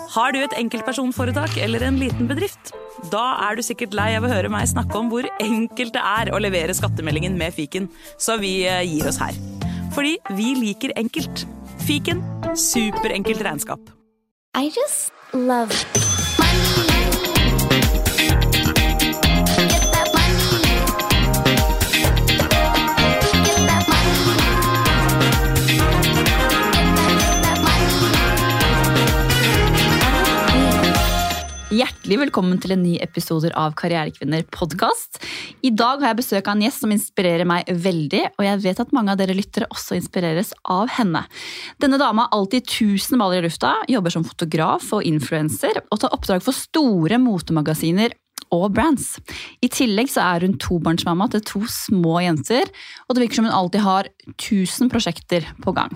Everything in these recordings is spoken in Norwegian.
Har du et enkeltpersonforetak eller en liten bedrift? Da du sikkert lei av å høre meg snakke om hvor enkelt det å levere skattemeldingen med Fiken, så vi gir oss her. Fordi vi liker enkelt. Fiken, superenkelt regnskap. I just love Hjertelig velkommen til en ny episode av Karrierekvinner podcast. I dag har jeg besøk av en gjest som inspirerer meg veldig, og jeg vet at mange av dere lyttere også inspireres av henne. Denne dama har alltid 1000 baller i lufta, jobber som fotograf og influencer, og tar oppdrag for store motemagasiner og brands. I tillegg så hun tobarnsmamma til 2 små jenter, og det virker som hun alltid har 1000 prosjekter på gang.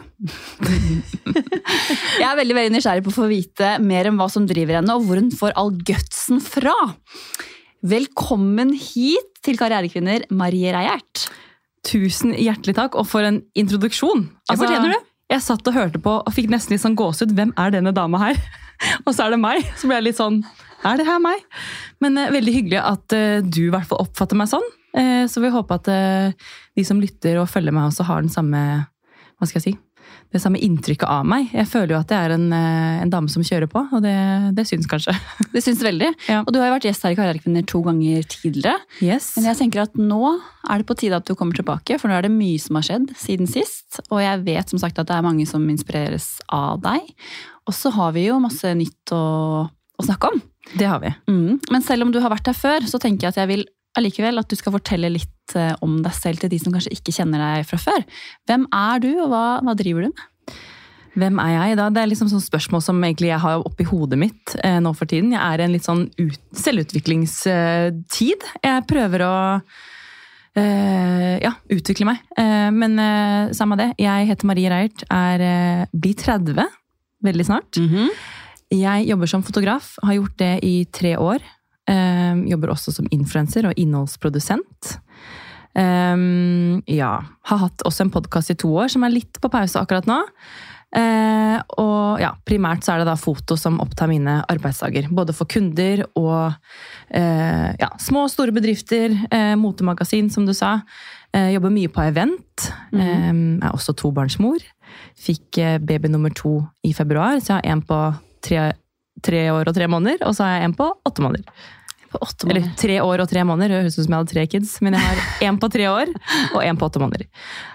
Jeg veldig, veldig nysgjerrig på å få vite mer om hva som driver henne, og hvor hun får all gutsen fra. Velkommen hit til Karrierekvinner, Marie Reiert. Tusen hjertelig takk, og for en introduksjon. Jeg fortjener det. Jeg satt og hørte på, og fikk nesten litt sånn gåsehud. Hvem denne dama her? Og så det meg, så ble jeg litt sånn, det her meg? Men veldig hyggelig at du i hvert fall oppfatter meg sånn. Så vi håper at de som lytter og følger meg også har den samme, hva skal jeg si, det samme inntrykket av meg. Jeg føler jo at jeg en dame som kjører på, og det syns kanskje. Det syns veldig. Ja. Og du har jo vært gjest her i Karrierekvinner 2 ganger tidligere. Yes. Men jeg tenker at nå det på tide at du kommer tilbake, for nå det mye som har skjedd siden sist. Og jeg vet som sagt at det mange som inspireres av deg. Og så har vi jo masse nytt å snakke om. Det har vi. Men selv om du har vært her før, så tenker jeg at jeg vil allikevel at du skal fortelle litt om deg selv til de som kanskje ikke kjenner deg fra før. Hvem du, og hva driver du med? Hvem jeg da? Det liksom sånn spørsmål som egentlig jeg har oppi hodet mitt nå for tiden. Jeg en litt sånn selvutviklingstid. Jeg prøver å utvikle meg. Men samme det. Jeg heter Marie Reiert, blir 30 veldig snart. Jeg jobber som fotograf, har gjort det i 3 år. Jobber også som influencer og innholdsprodusent. Har hatt også en podcast i 2 år som litt på pause akkurat nå. Og ja, primært så det da foto som opptar mine arbeidsdager, både for kunder og små og store bedrifter, motemagasin som du sa. Jobber mye på event. Også 2-barnsmor. Fikk baby nummer 2 i februar, så jeg har en på 3 år og 3 måneder, og så har jeg en på 8 måneder. Eller 3 år og 3 måneder, det høres ut som jeg hadde 3 kids, men jeg har en på 3 år og en på 8 måneder.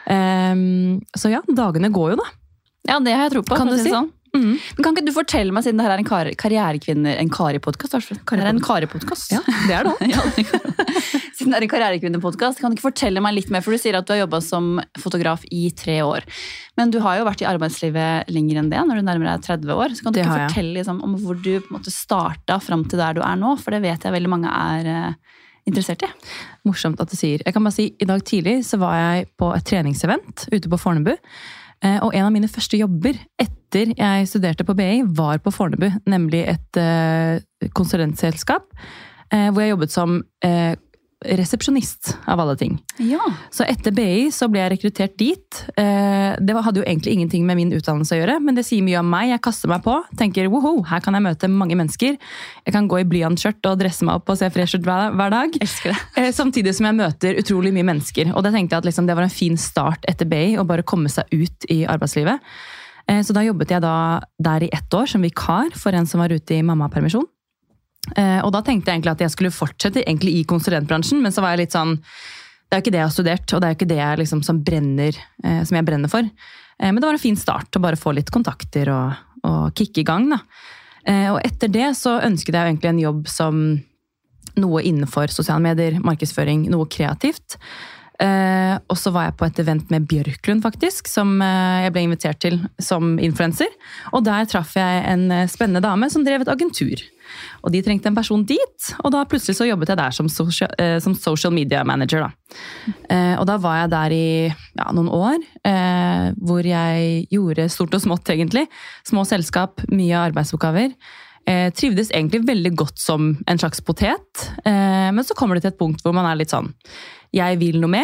Så ja, dagene går jo da. Ja, det har jeg tro på. Kan du si? Sånn. Men kan ikke du fortelle meg, siden det her en Karrierekvinner, en Kari-podcast? Det en Kari-podcast. Ja, det det. Ja, siden det en Karrierekvinner-podcast, kan du ikke fortelle meg litt mer, for du sier at du har jobbet som fotograf i 3 år. Men du har jo vært i arbeidslivet lenger enn det, når du nærmer deg 30 år. Så kan du ikke fortelle liksom, om hvor du på en måte startet frem til der du nå, for det vet jeg veldig mange interessert i. Morsomt at du sier. Jeg kan bare si, i dag tidlig så var jeg på et treningsevent ute på Fornebu. Og en av mine første jobber etter jeg studerte på BI var på Fornebu, nemlig et konsulentselskap, hvor jeg jobbet som resepsjonist av alle ting. Ja. Så etter BI så ble jeg rekruttert dit. Det hadde jo egentlig ingenting med min utdannelse å gjøre, men det sier mye om meg. Jeg kaster meg på, tenker, woho, her kan jeg møte mange mennesker. Jeg kan gå i blyantskjørt og dresse meg opp og se fresh ut hver dag. Elsker det. Samtidig som jeg møter utrolig mye mennesker. Og det tenkte jeg at liksom, det var en fin start etter BI, å bare komme seg ut i arbeidslivet. Så da jobbet jeg der i 1 år som vikar for en som var ute i mammapermisjon. Og da tenkte jeg egentlig at jeg skulle fortsette egentlig i konsulentbransjen, men så var jeg litt sånn, det jo ikke det jeg har studert, og det jo ikke det jeg liksom som jeg brenner for. Men det var en fin start å bare få litt kontakter og kicke i gang da. Og etter det så ønsket jeg egentlig en jobb som noe innenfor sosiale medier, markedsføring, noe kreativt. Og så var jeg på et event med Bjørklund faktisk, som jeg ble invitert til som influencer. Og der traff jeg en spennende dame som drev et agentur. Og de trengte en person dit, og da plutselig så jobbet jeg der som social media manager da. Og da var jeg der i noen år, hvor jeg gjorde stort og smått egentlig. Små selskap, mye arbeidsoppgaver. Trivdes egentlig veldig godt som en slags potet, men så kommer det til et punkt hvor man litt sånn, jeg vil noe mer,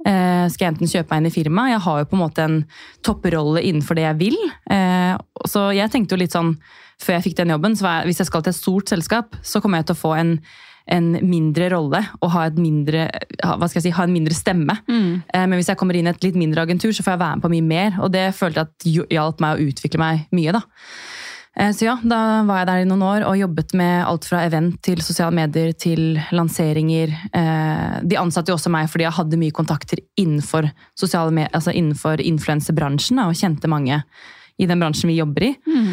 Skal jeg enten kjøpe meg inn i firma? Jeg har jo på en måte en topprolle innenfor det jeg vil. Så jeg tenkte jo litt sånn, før jeg fikk den jobben, så hvis jeg skal til et stort selskap, så kommer jeg til å få en mindre rolle og ha en mindre stemme. Men hvis jeg kommer inn i et litt mindre agentur, så får jeg være med på mye mer, og det følte jeg at hjalp meg å utvikle meg mye da. Så ja, da var jeg der i noen år og jobbet med alt fra event til sosiale medier til lanseringer. De ansatte jo også meg fordi jeg hadde mye kontakter innenfor sosiale medier, altså innenfor influencerbransjen, og kjente mange i den bransjen vi jobber i.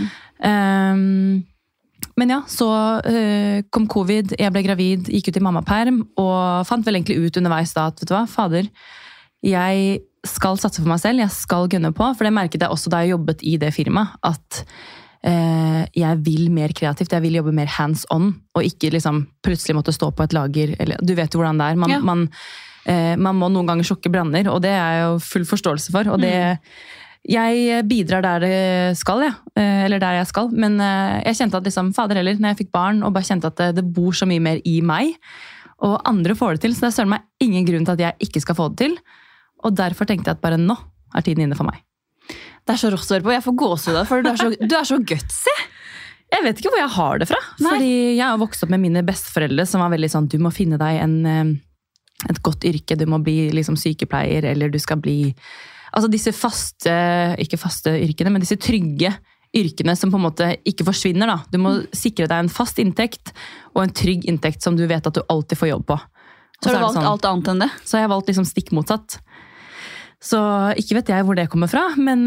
Men ja, så kom covid, jeg ble gravid, gikk ut i mammaperm, og fant vel egentlig ut underveis da at, vet du hva, fader, jeg skal satse for meg selv, jeg skal gønne på, for det merket jeg også da jeg jobbet i det firmaet, at jeg vil mer kreativt, jeg vil jobbe mer hands on, og ikke liksom plutselig måtte stå på et lager, eller du vet jo hvordan det er, man må noen ganger sjokke branner, og det er jo full forståelse for, og det jeg bidrar der det skal, eller der jeg skal, men jeg kjente at liksom, fader heller, når jeg fikk barn, og bare kjente at det bor så mye mer i meg, og andre får det til, så det søren meg ingen grunn til at jeg ikke skal få det til, og derfor tenkte jeg at bare nå er tiden inne for meg. Det så rått å høre på, jeg får gåsehud da, for du er så gutsy. Jeg vet ikke hvor jeg har det fra, fordi jeg har vokst opp med mine besteforeldre som var veldig sånn, du må finne deg et godt yrke, du må bli liksom sykepleier, eller du skal bli, altså disse ikke faste yrkene, men disse trygge yrkene som på en måte ikke forsvinner da. Du må sikre deg en fast inntekt, og en trygg inntekt som du vet at du alltid får jobb på. Så har du valgt alt annet enn det? Så har jeg valgt liksom stikk motsatt. Så ikke vet jeg hvor det kommer fra, men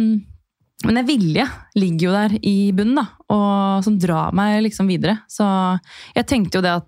en vilje ligger jo der i bunnen da, og som drar meg liksom videre. Så jeg tenkte jo det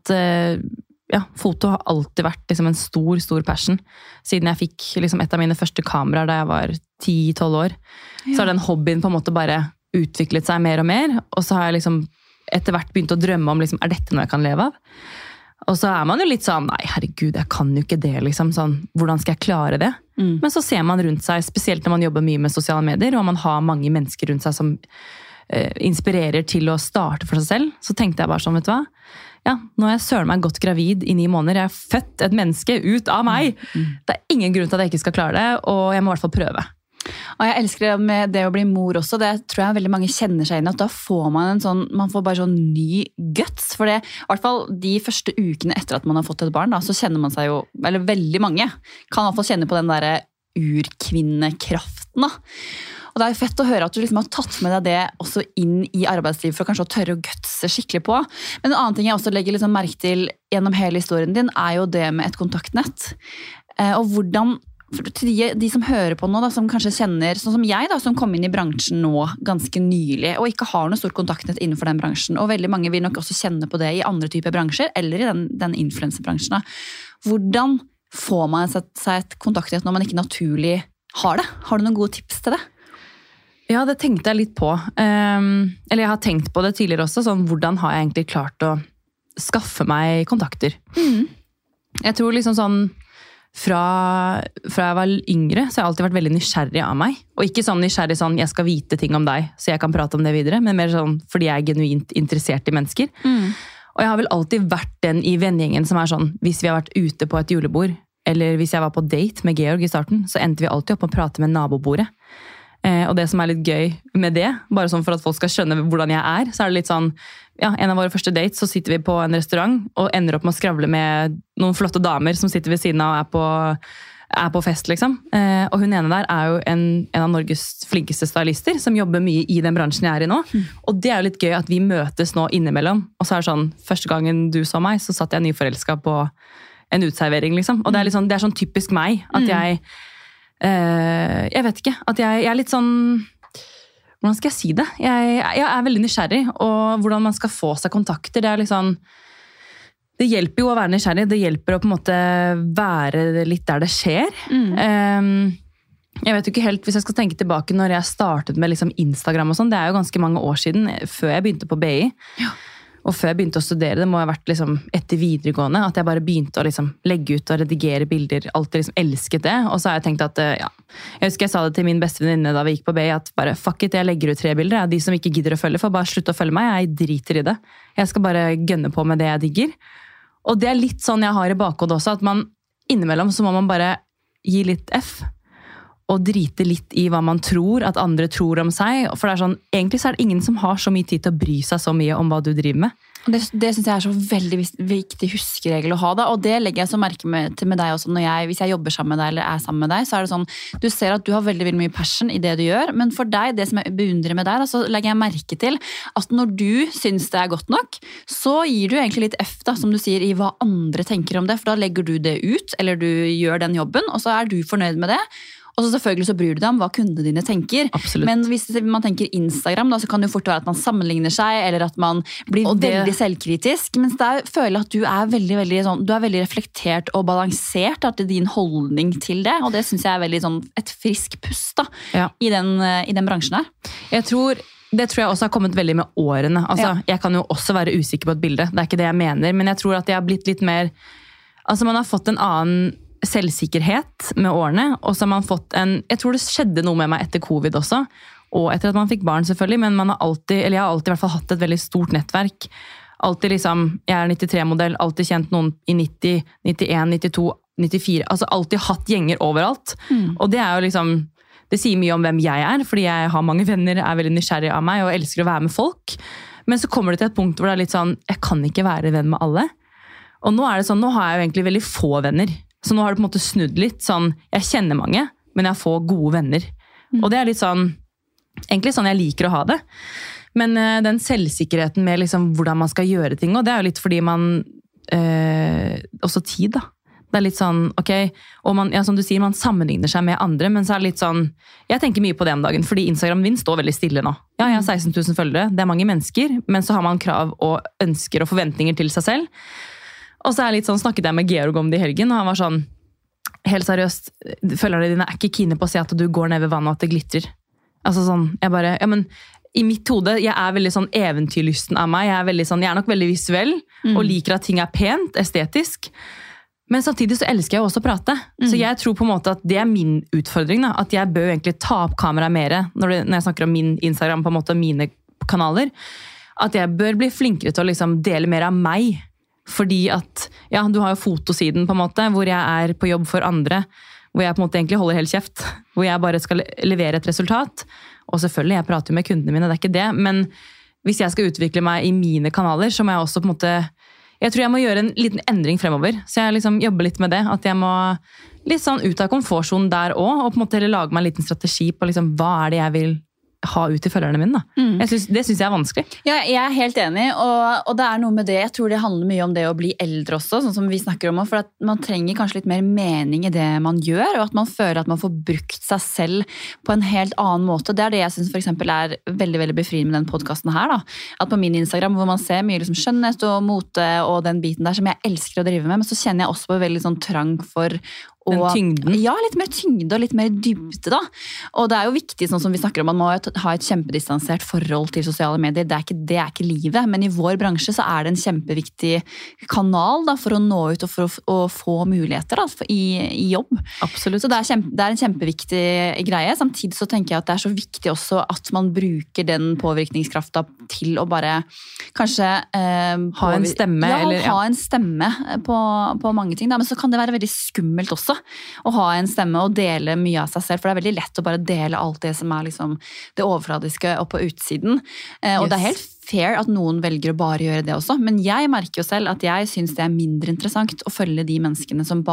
at foto har alltid vært liksom en stor passion. Siden jeg fikk liksom et av mine første kameraer da jeg var 10-12 år, så har den hobbyen på en måte bare utviklet seg mer og mer, og så har jeg liksom etter hvert begynt å drømme om liksom, er dette noe jeg kan leve av? Og så er man jo litt sånn, nei herregud, jeg kan jo ikke det liksom, sånn, hvordan skal jeg klare det? Men så ser man rundt seg, spesielt når man jobber mye med sosiale medier, og man har mange mennesker rundt seg som inspirerer til å starte for seg selv, så tenkte jeg bare sånn, vet du hva? Ja, nå har jeg søren meg godt gravid i 9 måneder, jeg har født et menneske ut av meg. Det er ingen grunn til at jeg ikke skal klare det, og jeg må i hvert fall prøve. Og jeg elsker det med det å bli mor også, det tror jeg veldig mange kjenner seg inn, at da får man man får bare sånn ny guts, for det, i hvert fall de første ukene etter at man har fått et barn, da, så kjenner man seg jo, eller veldig mange, kan i hvert fall kjenne på den der urkvinnekraften da. Og det er jo fett å høre at du liksom har tatt med deg det også inn i arbeidslivet for å kanskje å tørre å gutse skikkelig på. Men en annen ting jeg også legger liksom merke til gjennom hele historien din, er jo det med et kontaktnett. Og hvordan, til de som hører på nå, da, som kanskje kjenner, sånn som jeg da, som kom inn i bransjen nå ganske nylig, og ikke har noe stort kontaktnett innenfor den bransjen, og veldig mange vil nok også kjenne på det i andre typer bransjer, eller i den influencerbransjen. Hvordan får man seg et kontaktnett når man ikke naturlig har det? Har du noen gode tips til det? Ja, det tenkte jeg litt på. Eller jeg har tenkt på det tidligere også, sånn, hvordan har jeg egentlig klart å skaffe meg kontakter? Jeg tror liksom sånn, fra jeg var yngre, så har jeg alltid vært veldig nysgjerrig av meg. Og ikke sånn nysgjerrig sånn, jeg skal vite ting om deg, så jeg kan prate om det videre, men mer sånn, fordi jeg er genuint interessert i mennesker. Og jeg har vel alltid vært den i vennegjengen som er sånn, hvis vi har vært ute på et julebord, eller hvis jeg var på date med Georg i starten, så endte vi alltid opp med å prate med nabobordet. Og det som er litt gøy med det, bare sånn for at folk skal skjønne hvordan jeg er, så er det litt sånn, ja, en av våre første dates, så sitter vi på en restaurant og ender opp med å skravle med noen flotte damer som sitter ved siden av og er på fest, liksom. Og hun ene der er jo en av Norges flinkeste stylister, som jobber mye i den bransjen jeg er i nå. Og det er jo litt gøy at vi møtes nå innimellom. Og så er det sånn, første gangen du så meg, så satt jeg nyforelsket på en utservering, liksom. Og det er sånn typisk meg, at jeg vet ikke, at jeg er litt sånn, hvordan skal jeg si det? Jeg er veldig nysgjerrig, og hvordan man skal få seg kontakter, det er liksom, det hjelper jo å være nysgjerrig, det hjelper å på en måte være litt der det skjer. Jeg vet jo ikke helt, hvis jeg skal tenke tilbake når jeg startet med liksom Instagram og sånn, det er jo ganske mange år siden, før jeg begynte på BI. Ja. Og før jeg begynte å studere, det må ha vært liksom etter videregående, at jeg bare begynte å liksom legge ut og redigere bilder, alltid liksom elsket det. Og så har jeg tenkt at, ja, jeg husker jeg sa det til min beste venninne da vi gikk på BI, at bare fuck it, jeg legger ut 3 bilder. De som ikke gidder å følge, får bare slutte å følge meg, jeg driter i det. Jeg skal bare gønne på med det jeg digger. Og det er litt sånn jeg har i bakhodet også, at man innimellom så må man bare gi litt F, og drite litt i hva man tror at andre tror om seg. For det sånn, egentlig så det ingen som har så mye tid til å bry seg så mye om hva du driver med. Det synes jeg så veldig viktig huskeregel å ha da, og det legger jeg så merke til med deg også hvis jeg jobber sammen med deg eller sammen med deg, så det sånn, du ser at du har veldig, veldig mye passion i det du gjør, men for deg, det som jeg beundrer med deg, da, så legger jeg merke til at når du synes det godt nok, så gir du egentlig litt F da, som du sier, i hva andre tenker om det, for da legger du det ut, eller du gjør den jobben, og så du fornøyd med det. Og så selvfølgelig så bryr du deg om hva kundene dine tenker. Absolutt. Men hvis man tenker Instagram, da, så kan det jo fort være at man sammenligner seg, eller at man blir veldig selvkritisk. Mens der føler jeg at du veldig, veldig, sånn, du veldig reflektert og balansert til din holdning til det. Og det synes jeg veldig sånn, et frisk pust da, i den bransjen her. Det tror jeg også har kommet veldig med årene. Altså, jeg kan jo også være usikker på et bilde. Det ikke det jeg mener. Men jeg tror at jeg har blitt litt mer... Altså, man har fått en annen selvsikkerhet med årene, og så har man fått jeg tror det skjedde noe med meg etter covid også, og etter at man fikk barn selvfølgelig, men jeg har alltid i hvert fall hatt et veldig stort nettverk. Alltid liksom, jeg 93-modell, alltid kjent noen i 90, 91, 92, 94, altså alltid hatt gjenger overalt. Og det jo liksom, det sier mye om hvem jeg fordi jeg har mange venner, veldig nysgjerrig av meg, og elsker å være med folk. Men så kommer det til et punkt hvor det litt sånn, jeg kan ikke være venn med alle. Og nå det sånn, nå har jeg jo egentlig veldig få venner. Så nå har det på en måte snudd litt, sånn, jeg kjenner mange, men jeg får gode venner. Og det litt sånn, egentlig sånn jeg liker å ha det. Men den selvsikkerheten med liksom hvordan man skal gjøre ting, og det jo litt fordi man, også tid da. Det litt sånn, ok, og man, som du sier, man sammenligner seg med andre, men så det litt sånn, jeg tenker mye på det om dagen, fordi Instagram min står veldig stille nå. Ja, jeg har 16 000 følgere, det mange mennesker, men så har man krav og ønsker og forventninger til seg selv. Og så litt sånn, snakket jeg med Georg om det i helgen, og han var sånn, helt seriøst, følgerne dine ikke kine på å se at du går ned ved vannet og at det glitrer. Altså sånn, jeg bare, ja, men i mitt hode, jeg veldig sånn eventyrlysten av meg, jeg nok veldig visuell, og liker at ting pent, estetisk, men samtidig så elsker jeg også å prate. Så jeg tror på en måte at det min utfordring, da, at jeg bør egentlig ta opp kamera mer, når jeg snakker om min Instagram, på en måte mine kanaler, at jeg bør bli flinkere til å liksom dele mer av meg. Fordi at, ja, du har jo fotosiden på en måte, hvor jeg på jobb for andre, hvor jeg på en måte egentlig holder helt kjeft, hvor jeg bare skal levere et resultat. Og selvfølgelig, jeg prater jo med kundene mine, det ikke det, men hvis jeg skal utvikle meg i mine kanaler, så må jeg også på en måte, jeg tror jeg må gjøre en liten endring fremover, så jeg liksom jobber litt med det, at jeg må litt sånn ut av komfortsonen der også, og på en måte lage meg en liten strategi på liksom, hva det jeg vil ha ut til følgerne mine. Da. Det synes jeg vanskelig. Ja, jeg helt enig, og det noe med det, jeg tror det handler mye om det å bli eldre også, sånn som vi snakker om, for at man trenger kanskje litt mer mening i det man gjør, og at man føler at man får brukt seg selv på en helt annen måte. Det det jeg synes for eksempel veldig, veldig befriende med den podcasten her, da. At på min Instagram, hvor man ser mye liksom skjønnhet og mote og den biten der som jeg elsker å drive med, men så kjenner jeg også på veldig sånn trang for den tyngden? Ja, litt mer tyngde og litt mer dybde da. Og det jo viktig, sånn som vi snakker om, man må ha et kjempedistansert forhold til sosiale medier. Det ikke livet, men i vår bransje så det en kjempeviktig kanal da, for å nå ut og for å få muligheter da, i jobb. Absolutt. Så det en kjempeviktig greie. Samtidig så tenker jeg at det så viktig også at man bruker den påvirkningskrafta til å bare kanskje ha en stemme. Ha en stemme på mange ting. Da. Men så kan det være veldig skummelt også å ha en stemme og dele mye av seg selv, for det veldig lett å bare dele alt det som liksom det overfladiske opp på utsiden. Og det helt fair at noen velger å bare gjøre det også, men jeg merker jo selv at jeg synes det mindre interessant å følge de menneskene som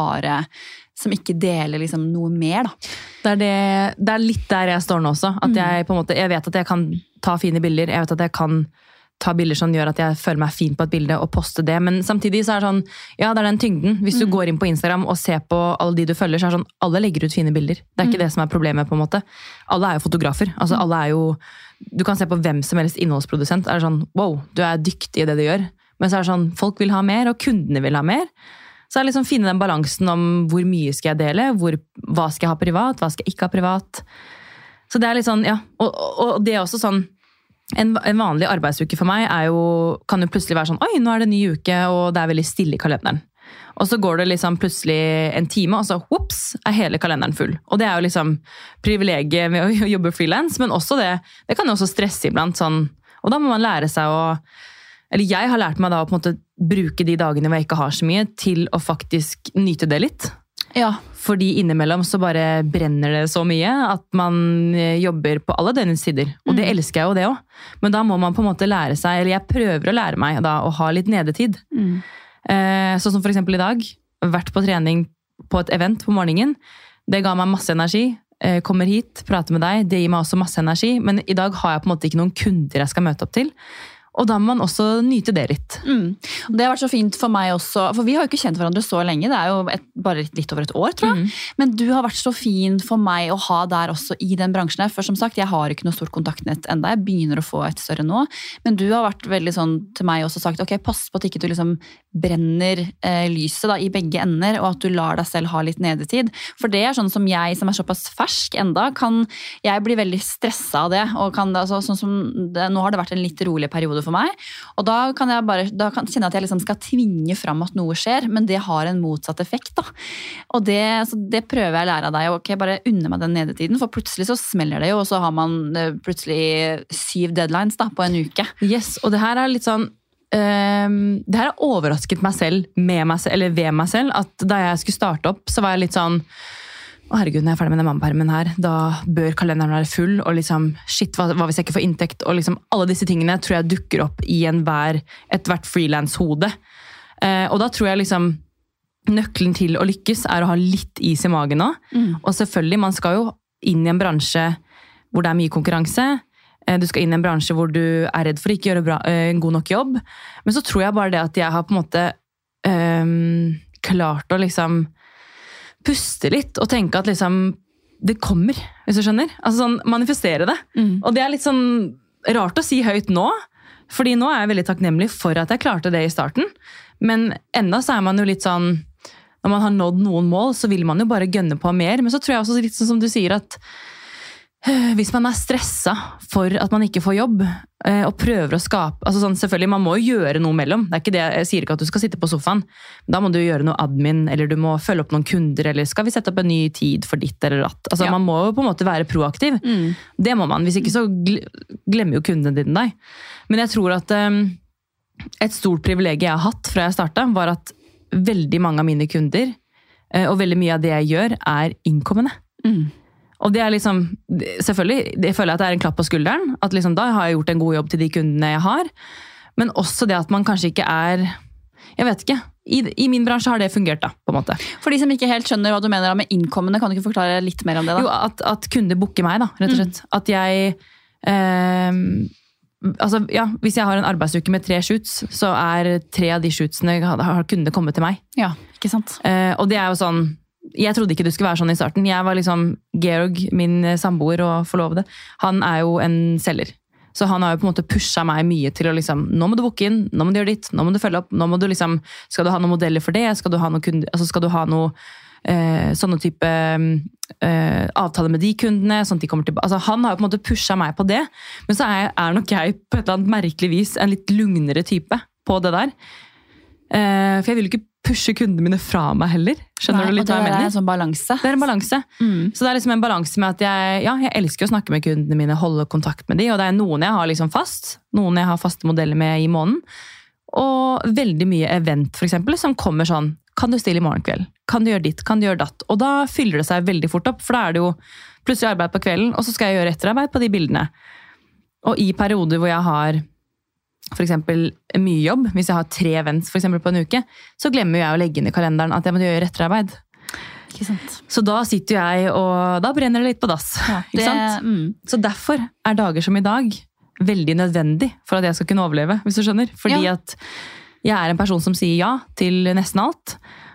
ikke deler liksom noe mer. Da. Det litt der jeg står nå også, at jeg på en måte, jeg vet at jeg kan ta fine bilder, jeg vet at jeg kan ta bilder som gjør at jeg føler meg fin på et bilde og poste det, men samtidig så det sånn, ja, det den tyngden. Hvis du går inn på Instagram og ser på alle de du følger, så det sånn, alle legger ut fine bilder. Det ikke det som problemet på en måte. Alle jo fotografer, altså alle jo, du kan se på hvem som helst innholdsprodusent, det sånn, wow, du dyktig i det du gjør, men så det sånn, folk vil ha mer, og kundene vil ha mer. Så liksom finne den balansen om hvor mye skal jeg dele, hva skal jeg ha privat, hva skal jeg ikke ha privat. Så det litt sånn, ja, og det også sånn, en vanlig arbeidsuke for meg kan jo plutselig være sånn, oi, nå det en ny uke, og det veldig stille i kalenderen. Og så går det liksom plutselig en time, og så whoops, hele kalenderen full. Og det jo liksom privilegiet med å jobbe freelance, men også det kan jo også stresse iblant sånn, og da må man lære seg eller jeg har lært meg da å på en måte bruke de dagene hvor jeg ikke har så mye, til å faktisk nyte det litt. Ja. Fordi innimellom så bare brenner det så mye at man jobber på alle døgnets tider. Og det elsker jeg jo det også. Men da må man på en måte lære seg, eller jeg prøver å lære meg da, å ha litt nedetid. Sånn som for eksempel i dag, vært på trening på et event på morgenen. Det ga meg masse energi. Kommer hit, prater med deg, det gir meg også masse energi. Men i dag har jeg på en måte ikke noen kunder jeg skal møte opp til. Og da må man også nyte det litt. Det har vært så fint for meg også, for vi har jo ikke kjent hverandre så lenge, det er jo bare litt over et år, tror jeg. Men du har vært så fin for meg å ha der også i den bransjen her. For som sagt, jeg har ikke noe stort kontaktnett enda, jeg begynner å få et større nå. Men du har vært veldig sånn til meg også sagt, ok, pass på at ikke du liksom brenner lyset da, i begge ender, og at du lar deg selv ha litt nedetid. For det er sånn som jeg, som er såpass fersk enda, kan jeg bli veldig stresset av det. Og kan, altså, sånn som det, nå har det vært en litt rolig periode for meg, og da kan jeg kjenne at jeg liksom skal tvinge fram at noe skjer, men det har en motsatt effekt da. Og det prøver jeg å lære av deg, ok, bare unne meg den nedetiden, for plutselig så smeller det jo, og så har man plutselig 7 deadlines da, på en uke. Yes, og det her er litt sånn, det her har overrasket meg selv, med meg selv, eller ved meg selv, at da jeg skulle starte opp, så var jeg litt sånn, herregud, når jeg er ferdig med den mammapermen her, da bør kalenderen være full, og liksom, shit, hva hvis jeg ikke får inntekt, og liksom, alle disse tingene tror jeg dukker opp i et hvert freelance-hode. Og da tror jeg liksom, nøkkelen til å lykkes er å ha litt is i magen nå, og selvfølgelig, man skal jo inn i en bransje hvor det er mye konkurranse, du skal inn i en bransje hvor du er redd for å ikke gjøre en god nok jobb, men så tror jeg bare det at jeg har på en måte klart å liksom puste litt og tenke at liksom det kommer, hvis du skjønner. Altså sånn, manifestere det. Og det er litt sånn rart å si høyt nå, fordi nå er jeg veldig takknemlig for at jeg klarte det i starten. Men enda så er man jo litt sånn, når man har nådd noen mål, så vil man jo bare gønne på mer. Men så tror jeg også litt sånn som du sier at hvis man er stresset for at man ikke får jobb, og prøver å skape, altså sånn, selvfølgelig, man må jo gjøre noe mellom, det er ikke det, jeg sier ikke at du skal sitte på sofaen, da må du gjøre noe admin, eller du må følge opp noen kunder, eller skal vi sette opp en ny tid for ditt eller datt, altså man må jo på en måte være proaktiv, det må man, hvis ikke så glemmer jo kundene dine deg, men jeg tror at et stort privilegium jeg har hatt fra jeg startet, var at veldig mange av mine kunder, og veldig mye av det jeg gjør, er innkommende. Og det er liksom, selvfølgelig, jeg føler at det er en klapp på skulderen, at liksom da har jeg gjort en god jobb til de kundene jeg har, men også det at man kanskje ikke er, jeg vet ikke, i min bransje har det fungert da, på en måte. For de som ikke helt skjønner hva du mener med innkommende, kan du ikke forklare litt mer om det da? Jo, at kunder booker meg da, rett og slett. At jeg, altså ja, hvis jeg har en arbeidsuke med 3 shoots, så er 3 av de shootsene har kundene kommet til meg. Ja, ikke sant? Og det er jo sånn, jeg trodde ikke det skulle være sånn i starten. Jeg var liksom, Georg, min samboer og forlovede, han er jo en selger. Så han har jo på en måte pushet meg mye til å liksom, nå må du booke inn, nå må du gjøre ditt, nå må du følge opp, nå må du liksom, skal du ha noen modeller for det, skal du ha noen kunder, altså skal du ha noe, sånne type avtaler med de kundene, sånn at de kommer tilbake. Altså han har jo på en måte pushet meg på det, men så er nok jeg på et eller annet merkelig vis en litt lugnere type på det der. For jeg vil ikke pushe kundene mine fra meg heller. Skjønner du litt hva jeg mener? Det er en sånn balanse. Det er en balanse. Så det er liksom en balanse med at jeg elsker å snakke med kundene mine, holde kontakt med de, og det er noen jeg har liksom fast, noen jeg har faste modeller med i måneden, og veldig mye event for eksempel, som kommer sånn, kan du stille i morgen kveld? Kan du gjøre ditt? Kan du gjøre datt? Og da fyller det seg veldig fort opp, for da er det jo plutselig arbeid på kvelden, og så skal jeg gjøre etterarbeid på de bildene. Og i perioder hvor jeg har for eksempel mye jobb, hvis jeg har 3 events for eksempel på en uke, så glemmer jeg å legge inn i kalenderen at jeg må gjøre etterarbeid. Ikke sant? Så da sitter jeg, og da brenner det litt på dass. Ja, ikke sant? Så derfor er dager som i dag veldig nødvendig for at jeg skal kunne overleve, hvis du skjønner. Fordi at jeg er en person som sier ja til nesten alt,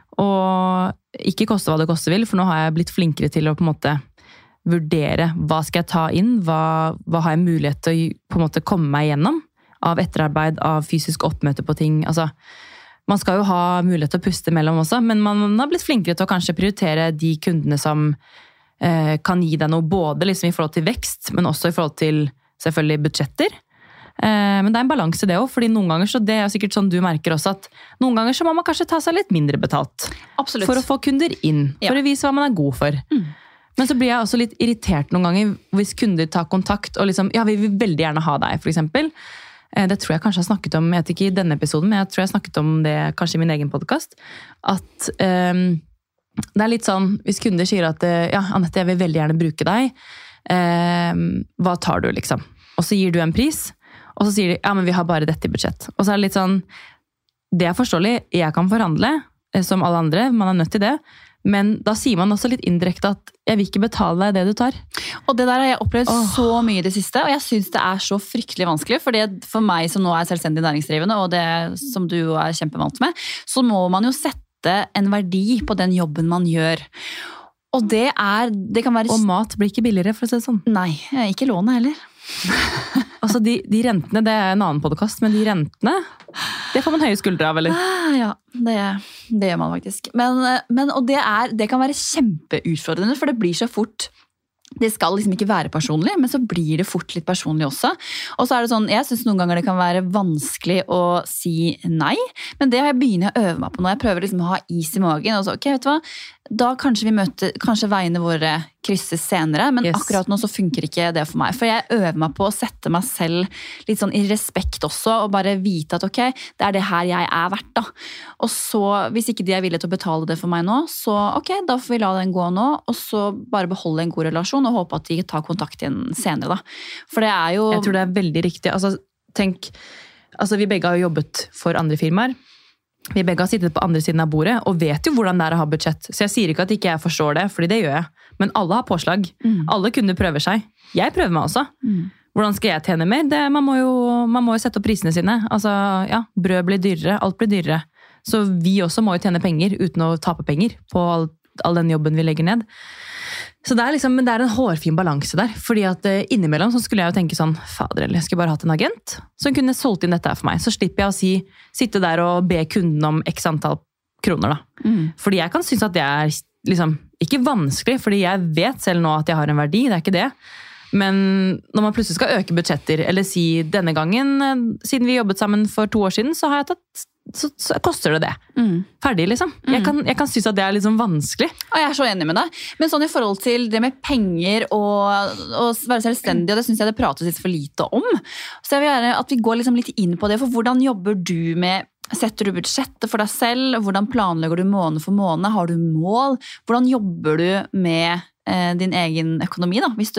og ikke koste hva det koste vil, for nå har jeg blitt flinkere til å på en måte vurdere hva skal jeg ta inn, hva har jeg mulighet til å på en måte komme meg gjennom, av etterarbeid, av fysisk oppmøte på ting. Altså, man skal jo ha mulighet til å puste mellom også, men man har blitt flinkere til å kanskje prioritere de kundene som kan gi deg noe, både liksom i forhold til vekst, men også i forhold til selvfølgelig budsjetter. Men det er en balanse det også, fordi noen ganger, så det er sikkert sånn du merker også, at noen ganger så må man kanskje ta seg litt mindre betalt. Absolutt. For å få kunder inn, for å vise hva man er god for. Men så blir jeg også litt irritert noen ganger, hvis kunder tar kontakt, og liksom, ja, vi vil veldig gjerne ha deg, for eksempel. Det tror jeg kanskje har snakket om, jeg vet ikke i denne episoden, men jeg tror jeg har snakket om det kanskje i min egen podcast, at det litt sånn, hvis kunder sier at ja, Anette, jeg vil veldig gjerne bruke deg, hva tar du liksom? Og så gir du en pris, og så sier de, ja, men vi har bare dette i budsjett. Og så det litt sånn, det forståelig, jeg kan forhandle, som alle andre, man nødt til det, men da sier man også litt indirekte at jeg vil ikke betale deg det du tar. Og det der har jeg opplevd så mye i det siste, og jeg synes det så fryktelig vanskelig, fordi for meg som nå selvstendig næringsdrivende, og det som du kjempevant med, så må man jo sette en verdi på den jobben man gjør. Og det kan være... Og mat blir ikke billigere, for å si det sånn. Nei, ikke lånet heller. Altså de rentene, det en annen podcast, men de rentene, det får man høye skuldre av, eller? Ja, det gjør man faktisk. Og det kan være kjempeutfordrende, for det blir så fort. Det skal liksom ikke være personlig, men så blir det fort litt personlig også. Og så det sånn, jeg synes noen ganger det kan være vanskelig å si nei, men det har jeg begynner å øve meg på nå. Jeg prøver liksom å ha is i magen, og så, ok, vet du hva? Da kanskje veiene våre krysses senere, men akkurat nå så funker ikke det for meg. For jeg øver meg på å sette meg selv litt sånn i respekt også, og bare vite at ok, det det her jeg verdt da. Og så, hvis ikke de villige til å betale det for meg nå, så ok, da får vi la den gå nå, og så bare beholde en god relasjon, og håpe at de tar kontakt igjen senere da. For det jo... Jeg tror det veldig riktig. Altså, tenk, vi begge har jo jobbet for andre firmaer. Vi begge har sittet på andre siden av bordet, og vet jo hvordan det å ha budsjett. Så jeg sier ikke at ikke jeg forstår det, fordi det gjør jeg. Men alle har påslag. Alle kunder prøver seg. Jeg prøver meg også. Hvordan skal jeg tjene mer? Man må jo sette opp prisene sine. Altså, ja, brød blir dyrere, alt blir dyrere. Så vi også må jo tjene penger uten å tape penger på all den jobben vi legger ned. Så det liksom, men det en hårfin balanse der, fordi at innimellom så skulle jeg jo tenke sånn, fader, eller jeg skulle bare hatt en agent som kunne solgt inn dette her for meg. Så slipper jeg å sitte der og be kunden om x antall kroner da. Fordi jeg kan synes at det liksom ikke vanskelig, fordi jeg vet selv nå at jeg har en verdi, det ikke det. Men når man plutselig skal øke budsjetter, eller si denne gangen, siden vi jobbet sammen for 2 år siden, så har jeg så koster det det. Ferdig, liksom. Jeg kan synes at det liksom vanskelig. Og jeg så enig med deg. Men sånn i forhold til det med penger og være selvstendig, og det synes jeg det prates litt for lite om. Så jeg vil gjerne at vi går liksom litt inn på det, for hvordan jobber du med... Setter du budsjettet for deg selv? Hvordan planlegger du måned for måned? Har du mål? Hvordan jobber du med din egen økonomi, da? Hvis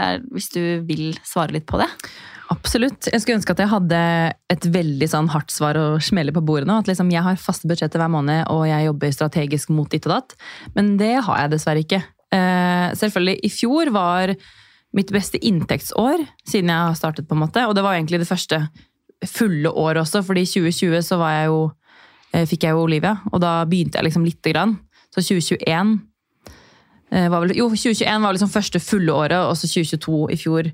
du vil svare litt på det? Absolutt. Jeg skulle ønske at jeg hadde et veldig sånn hardt svar å smelle på bordet nå. At liksom jeg har faste budsjetter hver måned, og jeg jobber strategisk mot ditt og datt. Men det har jeg dessverre ikke. Selvfølgelig, i fjor var mitt beste inntektsår, siden jeg har startet på en måte. Og det var egentlig det første fulle år også, fordi i 2020 så fikk jeg jo Olivia, og da begynte jeg liksom lite grann. Så 2021 var liksom første fulle året, og så 2022 i fjor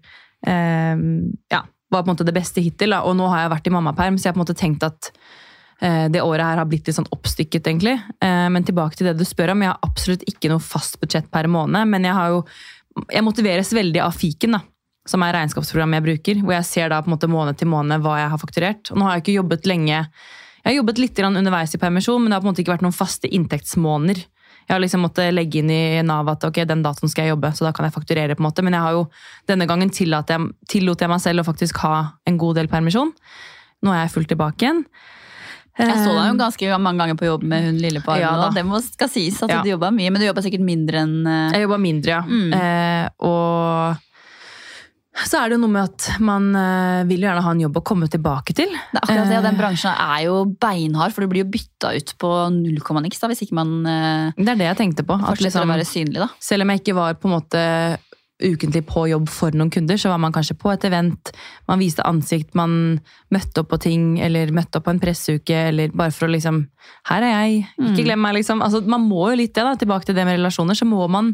var på en måte det beste hittil, da. Og nå har jeg vært i mammaperm, så jeg har på en måte tenkt at det året her har blitt litt sånn oppstykket egentlig. Men tilbake til det du spør om, jeg har absolutt ikke noe fast budsjett per måned, men jeg motiveres veldig av Fiken da, som regnskapsprogram jeg bruker, hvor jeg ser da på en måte måned til måned hva jeg har fakturert. Og nå har jeg ikke jobbet lenge. Jeg har jobbet litt underveis i permisjon, men det har på en måte ikke vært noen faste inntektsmåneder. Jeg har liksom måttet legge inn i Nav at ok, den datoen skal jeg jobbe, så da kan jeg fakturere på en måte. Men jeg har jo denne gangen tillot jeg meg selv å faktisk ha en god del permisjon. Nå er jeg fullt tilbake igjen. Jeg så deg jo ganske mange ganger på jobb med hun lille på armen, og det skal sies at du jobbet mye, men du jobbet sikkert mindre enn... Jeg jobbet mindre, ja. Og så det jo noe med at man vil jo gjerne ha en jobb å komme tilbake til. Det akkurat det, og den bransjen jo beinhard, for du blir jo byttet ut på 0,x da, hvis ikke man det det jeg tenkte på. At liksom, å være synlig da. Selv om jeg ikke var på en måte ukentlig på jobb for noen kunder, så var man kanskje på et event, man viste ansikt, man møtte opp på ting, eller møtte opp på en pressuke, eller bare for å liksom, her jeg, ikke glem meg liksom. Altså, man må jo litt det da, tilbake til det med relasjoner, så må man...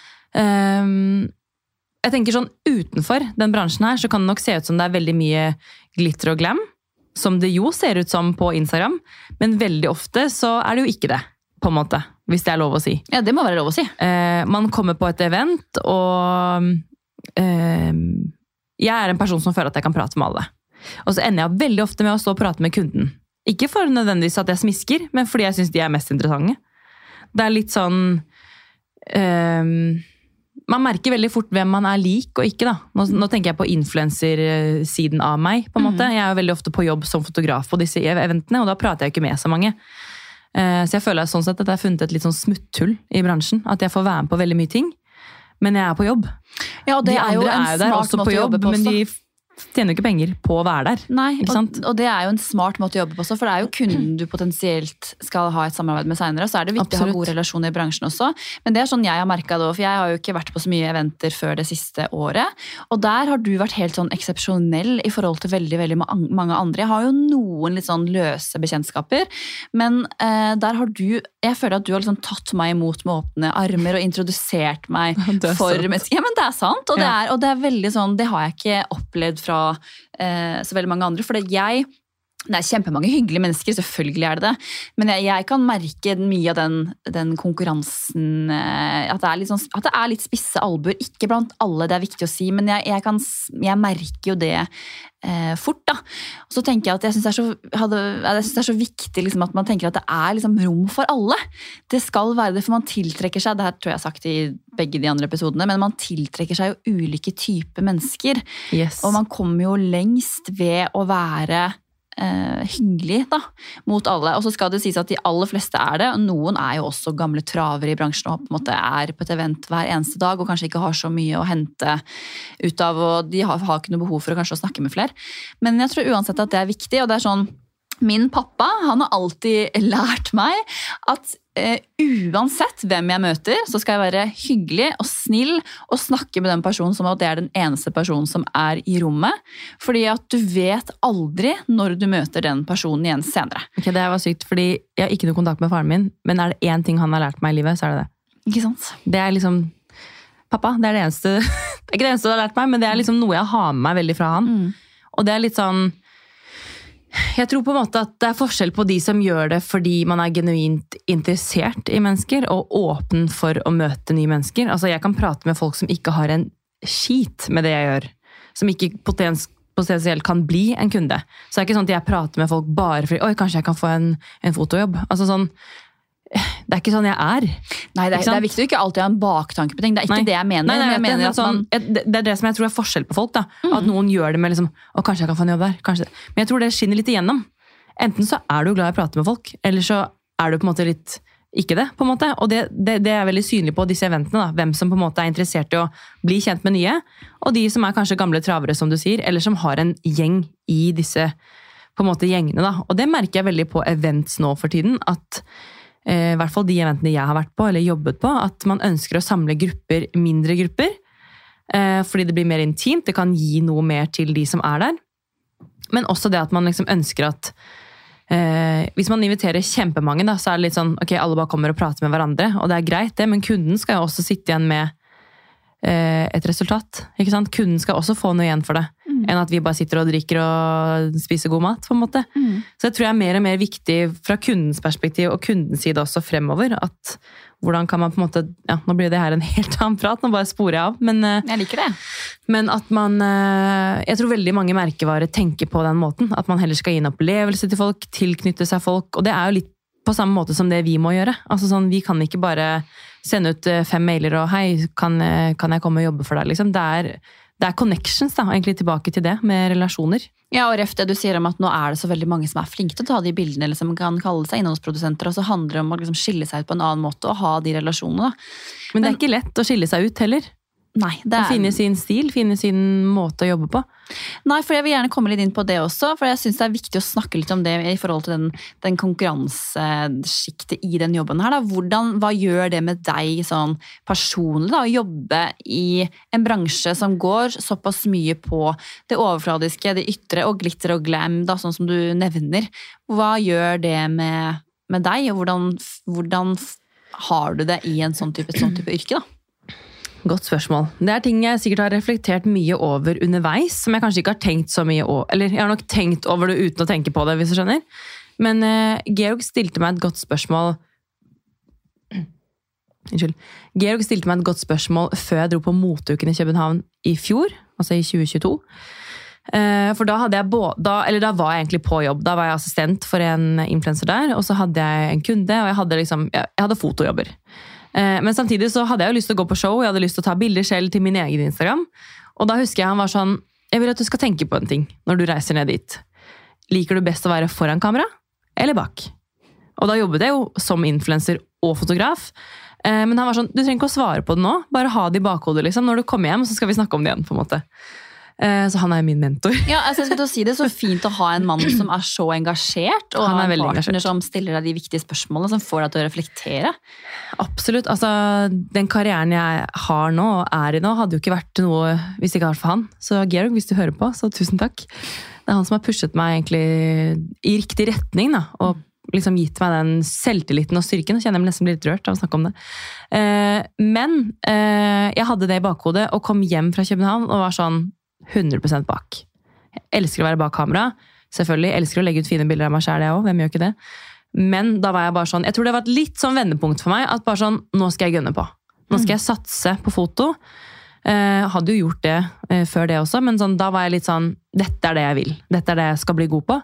Jeg tenker sånn, utenfor den bransjen her, så kan det nok se ut som det veldig mye glitter og glam, som det jo ser ut som på Instagram, men veldig ofte så det jo ikke det, på en måte, hvis det lov å si. Ja, det må være lov å si. Man kommer på et event, og jeg en person som føler at jeg kan prate med alle. Og så ender jeg veldig ofte med å stå og prate med kunden. Ikke for nødvendigvis at jeg smisker, men fordi jeg synes de mest interessante. Det litt sånn... man merker veldig fort hvem man lik og ikke da. Nå tenker jeg på influencer-siden av meg, på en måte. Jeg jo veldig ofte på jobb som fotograf på disse eventene, og da prater jeg ikke med så mange. Så jeg føler sånn sett at jeg har funnet et litt sånn smutthull i bransjen. At jeg får være med på veldig mye ting, men jeg på jobb. Ja, og det de er jo andre en der smart også måte på å jobbe jobb, på men også. de tjener jo ikke penger på å være der. Nei, ikke sant? og det er jo en smart måte å jobbe på også, for det er jo kunden du potensielt skal ha et samarbeid med senere, så er det viktig å ha gode relasjoner i bransjen også. Men det er sånn jeg har merket det, for jeg har jo ikke vært på så mye eventer før det siste året, og der har du vært helt sånn eksepsjonell i forhold til veldig, veldig mange andre. Jeg har jo noen litt sånn løse bekjentskaper, men der har du, jeg føler at du har liksom tatt meg imot med åpne armer og introdusert meg for mennesker. Ja, men det er sant, og det er veldig sånn, det har jeg ikke opplevd fra så veldig mange andre, for det er kjempemange hyggelige mennesker, selvfølgelig er det det, men jeg kan merke mye av den konkurransen, at det er litt spisse albuer, ikke blant alle, det er viktig å si, men jeg merker jo det fort da. Og så tenker jeg at jeg synes det er så viktig liksom, at man tenker at det er liksom, rom for alle. Det skal være det, for man tiltrekker seg, det her tror jeg har sagt i begge de andre episodene, men man tiltrekker seg jo ulike typer mennesker. Yes. Og man kommer jo lengst ved å være hyggelig da, mot alle. Og så skal det sies at de aller fleste er det, og noen er jo også gamle travere i bransjen og på en måte er på et event hver eneste dag og kanskje ikke har så mye å hente ut av, og de har ikke noe behov for å kanskje snakke med flere. Men jeg tror uansett at det er viktig, og det er sånn, min pappa, han har alltid lært meg at uansett hvem jeg møter, så skal jeg være hyggelig og snill og snakke med den personen som at det er den eneste personen som er i rommet. Fordi at du vet aldri når du møter den personen igjen senere. Ok, det var sykt, fordi jeg har ikke noe kontakt med faren min, men er det en ting han har lært meg i livet, så er det det. Ikke sant? Det er liksom, pappa, det er det eneste, det er ikke det eneste du har lært meg, men det er liksom noe jeg har med meg veldig fra han. Og det er litt sånn, jeg tror på en måte at det er forskjell på de som gjør det fordi man er genuint interessert i mennesker og åpen for å møte nye mennesker. Altså jeg kan prate med folk som ikke har en skit med det jeg gjør, som ikke potensielt kan bli en kunde. Så det er ikke sånn at jeg prater med folk bare fordi, oi, kanskje jeg kan få en fotojobb. Altså sånn, det er ikke sånn jeg er. Nei, det er viktig å ikke alltid ha en baktanke på ting. Det er ikke det jeg mener. Nei, jeg mener at sånn, det er det som jeg tror er forskjell på folk da. At noen gjør det med liksom, å kanskje jeg kan få en jobb der. Kanskje. Men jeg tror det skinner litt igjennom. Enten så er du glad i å prate med folk, eller så er du på en måte litt ikke det, på en måte. Og det er veldig synlig på disse eventene da. Hvem som på en måte er interessert i å bli kjent med nye, og de som er kanskje gamle travere, som du sier, eller som har en gjeng i disse på en måte gjengene da. Og det merker jeg veldig på events nå for tiden, at i hvert fall de eventene jeg har vært på eller jobbet på, at man ønsker å samle grupper, mindre grupper, fordi det blir mer intimt, det kan gi noe mer til de som er der. Men også det at man liksom ønsker at hvis man inviterer kjempemange da, så er det litt sånn, ok, alle bare kommer og prater med hverandre, og det er greit det, men kunden skal jo også sitte igjen med et resultat, ikke sant? Kunden skal også få noe igjen for det, enn at vi bare sitter og drikker og spiser god mat, på en måte. Så jeg tror det er mer og mer viktig fra kundens perspektiv og kundens side også fremover, at hvordan kan man på en måte, ja, nå blir det her en helt annen prat, nå bare sporer jeg av, men jeg liker det. Men at man, jeg tror veldig mange merkevarer tenker på den måten, at man heller skal gi en opplevelse til folk, tilknytte seg folk, og det er jo litt på samme måte som det vi må gjøre. Altså sånn, vi kan ikke bare sende ut 5 mailer og hei, kan jeg komme og jobbe for deg? Liksom. Det er connections da, egentlig tilbake til det, med relasjoner. Ja, og ref det du sier om at nå er det så veldig mange som er flinke til å ta de bildene, eller som kan kalle seg innholdsprodusenter, og så handler det om å liksom skille seg ut på en annen måte og ha de relasjonene. Men det er ikke lett å skille seg ut heller. Nei, det er... Finne sin stil, finne sin måte å jobbe på. Nei, for jeg vil gjerne komme litt inn på det også, for jeg synes det er viktig å snakke litt om det i forhold til den konkurranseskiktet i den jobben her. Da. Hva gjør det med deg sånn personlig da, å jobbe i en bransje som går såpass mye på det overfladiske, det ytre og glitter og glam, da, sånn som du nevner. Hva gjør det med deg, og hvordan har du det i en sånn type yrke da? Godt spørsmål. Det er ting jeg sikkert har reflektert mye over underveis, som jeg kanskje ikke har tenkt så mye over, eller jeg har nok tenkt over det uten å tenke på det, hvis du skjønner. Men Georg stilte meg et godt spørsmål før jeg dro på moteuken i København i fjor, altså i 2022. For da var jeg egentlig på jobb. Da var jeg assistent for en influencer der, og så hadde jeg en kunde, og jeg hadde fotojobber. Men samtidig så hadde jeg jo lyst til å gå på show, jeg hadde lyst til å ta bilder selv til min egen Instagram, og da husker jeg han var sånn, jeg vil at du skal tenke på en ting når du reiser ned dit. Liker du best å være foran kamera, eller bak? Og da jobbet jeg jo som influencer og fotograf. Men han var sånn, du trenger ikke å svare på det nå, bare ha det i bakhodet liksom. Når du kommer hjem, så skal vi snakke om det igjen på en måte. Så han min mentor. Ja, jeg skulle til å si det, så fint å ha en mann som så engasjert, og han en veldig partner engasjert. som stiller deg de viktige spørsmålene, som får deg til å reflektere. Absolutt, altså den karrieren jeg har nå og i nå, hadde jo ikke vært noe hvis det ikke hadde vært for han. Så Georg, hvis du hører på, så tusen takk. Det han som har pushet meg egentlig i riktig retning da, og liksom gitt meg den selvtilliten og styrken. Jeg kjenner meg nesten litt rørt av å snakke om det. Men jeg hadde det i bakhodet og kom hjem fra København og var sånn 100% bak. Jeg elsker å være bak kamera. Selvfølgelig, jeg elsker å legge ut fine bilder av meg selv, jeg også. Hvem gjør ikke det? Men da var jeg bare sånn, jeg tror det var et litt sånn vendepunkt for meg, at bare sånn, nå skal jeg gønne på. Nå skal jeg satse på foto. Hadde jo gjort det før det også, men sånn, da var jeg litt sånn, dette det jeg vil. Dette det jeg skal bli god på.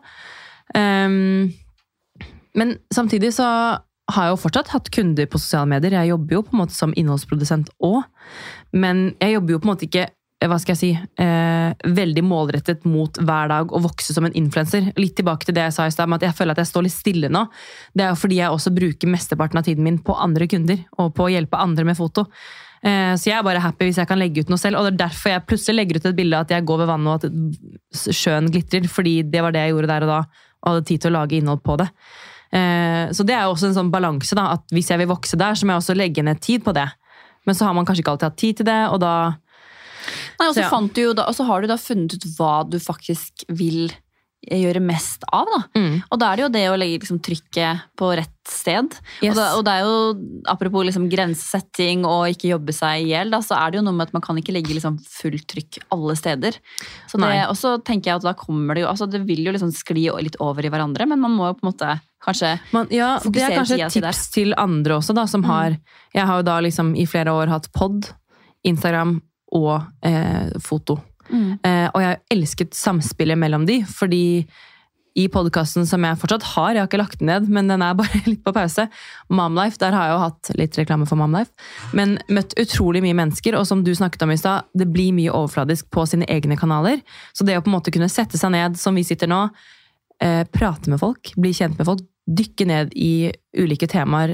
Men samtidig så har jeg jo fortsatt hatt kunder på sosiale medier. Jeg jobber jo på en måte som innholdsprodusent også. Men jeg jobber jo på en måte ikke, hva skal jeg si, veldig målrettet mot hver dag å vokse som en influencer. Litt tilbake til det jeg sa i sted, med at jeg føler at jeg står litt stille nå. Det er jo fordi jeg også bruker mesteparten av tiden min på andre kunder, og på å hjelpe andre med foto. Så jeg er bare happy hvis jeg kan legge ut noe selv, og det er derfor jeg plutselig legger ut et bilde at jeg går ved vannet og at sjøen glitrer, fordi det var det jeg gjorde der og da, og hadde tid til å lage innhold på det. Så det er jo også en sånn balanse da, at hvis jeg vil vokse der, så må jeg også legge ned tid på det. Men så har man kanskje ikke alltid hatt tid til det, og da... Nei, og så har du da funnet ut hva du faktisk vil gjøre mest av, da. Og da er det jo det å legge liksom, trykket på rett sted. Yes. Og det er jo, apropos liksom, grensesetting og ikke jobbe seg ihjel, da, så er det jo noe med at man kan ikke legge liksom, fullt trykk alle steder. Så det, og så tenker jeg at da kommer det jo, altså det vil jo liksom skli litt over i hverandre, men man må jo på en måte kanskje fokusere det er kanskje et tips til andre også da, som har, jeg har jo da liksom i flere år hatt pod, Instagram og foto. Og jeg har elsket samspillet mellom de, fordi i podcasten som jeg fortsatt har, jeg har ikke lagt den ned, men den er bare litt på pause, Momlife, der har jeg jo hatt litt reklame for Momlife, men møtt utrolig mye mennesker, og som du snakket om i sted, det blir mye overfladisk på sine egne kanaler, så det å på en måte kunne sette seg ned, som vi sitter nå, prate med folk, bli kjent med folk, dykke ned i ulike temaer,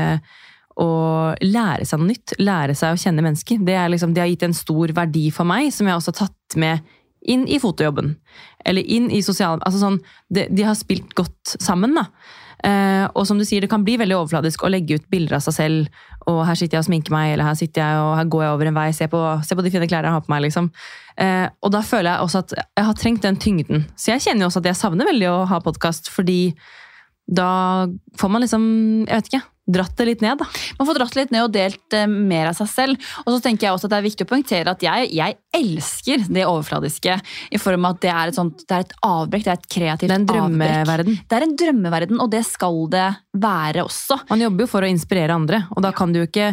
og lære seg noe nytt, lære seg å kjenne mennesker. Det har gitt en stor verdi for meg, som jeg også har tatt med inn i fotojobben. Eller inn i sosiale... Altså sånn, de har spilt godt sammen, da. Og som du sier, det kan bli veldig overfladisk å legge ut bilder av seg selv, og her sitter jeg og sminker meg, eller her sitter jeg og her går jeg over en vei, se på de fine klærne jeg har på meg, liksom. Og da føler jeg også at jeg har trengt den tyngden. Så jeg kjenner jo også at jeg savner veldig å ha podcast, fordi da får man liksom, jeg vet ikke, dratt det litt ned da. Man får dratt litt ned og delt mer av seg selv. Og så tenker jeg også at det er viktig å poengtere at jeg elsker det overfladiske i form av at det er et avbrekk, det er et kreativt avbrekk. Det er en drømmeverden. Det er en drømmeverden, og det skal det være også. Man jobber jo for å inspirere andre, og da kan du jo ikke...